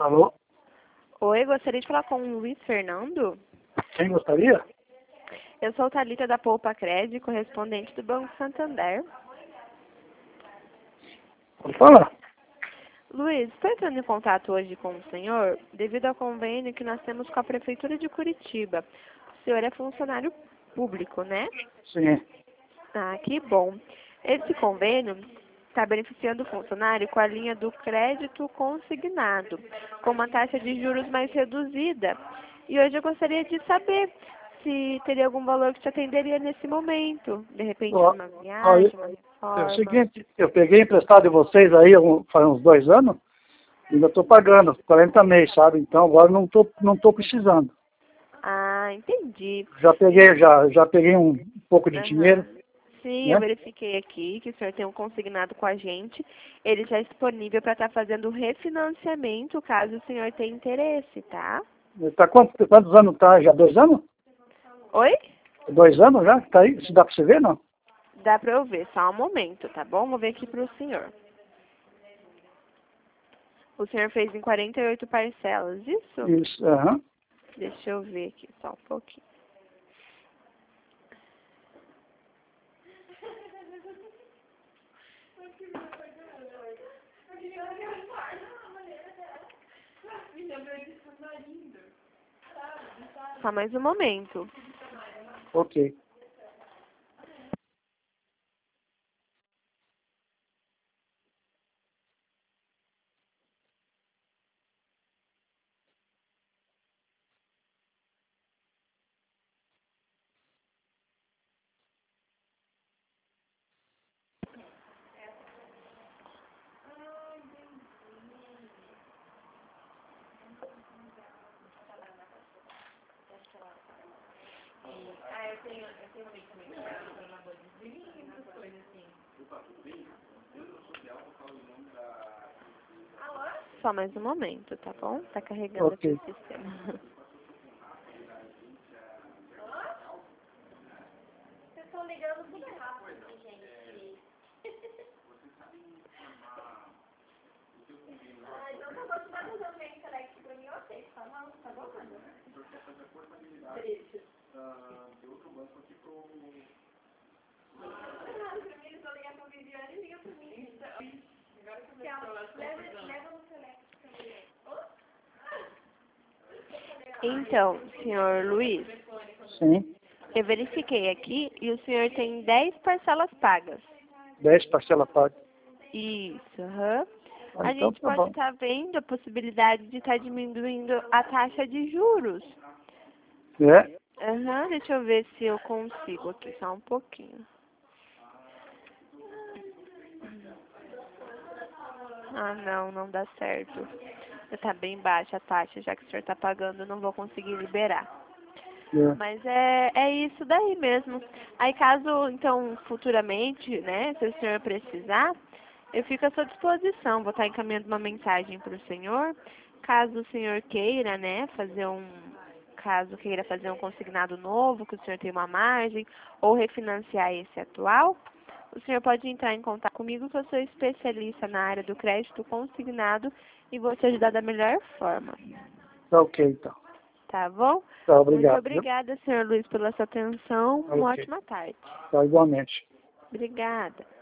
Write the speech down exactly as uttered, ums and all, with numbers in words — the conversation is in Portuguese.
Alô? Oi, gostaria de falar com o Luiz Fernando. Quem gostaria? Eu sou Thalita da Poupa Cred, correspondente do Banco Santander. Pode falar. Luiz, estou entrando em contato hoje com o senhor devido ao convênio que nós temos com a Prefeitura de Curitiba. O senhor é funcionário público, né? Sim. Ah, que bom. Esse convênio está beneficiando o funcionário com a linha do crédito consignado, com uma taxa de juros mais reduzida. E hoje eu gostaria de saber se teria algum valor que te atenderia nesse momento. De repente, Ó, uma ó, viagem, eu- uma É o reforma. seguinte, eu peguei emprestado de vocês aí um- faz uns dois anos, e ainda estou pagando, quarenta meses, sabe? Então agora não estou não tô precisando. Ah, entendi. Já peguei, já, já peguei um pouco de dinheiro, Aham. Sim, eu né? verifiquei aqui que o senhor tem um consignado com a gente. Ele já é disponível para estar fazendo o refinanciamento, caso o senhor tenha interesse, tá? Tá quantos, quantos anos tá? Já dois anos? Oi? Dois anos já? Tá aí? Se dá para você ver, não? Dá para eu ver, só um momento, tá bom? Vou ver aqui para o senhor. O senhor fez em quarenta e oito parcelas, isso? Isso, aham. Deixa eu ver aqui, só um pouquinho. Só mais um momento. Ok. Só mais um momento, tá bom? Tá carregando Ok. aqui o sistema. Então, senhor Luiz, Sim. eu verifiquei aqui e o senhor tem dez parcelas pagas. Dez parcelas pagas. Isso, aham. Ah, A então gente tá pode bom. estar vendo a possibilidade de estar diminuindo a taxa de juros. É? Aham, deixa eu ver se eu consigo aqui, só um pouquinho. Ah, não, não dá certo. Está bem baixa a taxa, já que o senhor está pagando, eu não vou conseguir liberar. É. Mas é, é isso daí mesmo. Aí caso, então, futuramente, né, se o senhor precisar, eu fico à sua disposição. Vou estar encaminhando uma mensagem para o senhor. Caso o senhor queira, né, fazer um, caso queira fazer um consignado novo, que o senhor tenha uma margem, ou refinanciar esse atual, o senhor pode entrar em contato comigo, que eu sou especialista na área do crédito consignado e vou te ajudar da melhor forma. Tá ok, então. Tá bom? Tá, Muito obrigado, viu? obrigada, senhor Luiz, pela sua atenção. Tá Uma ok. ótima tarde. Tá, igualmente. Obrigada.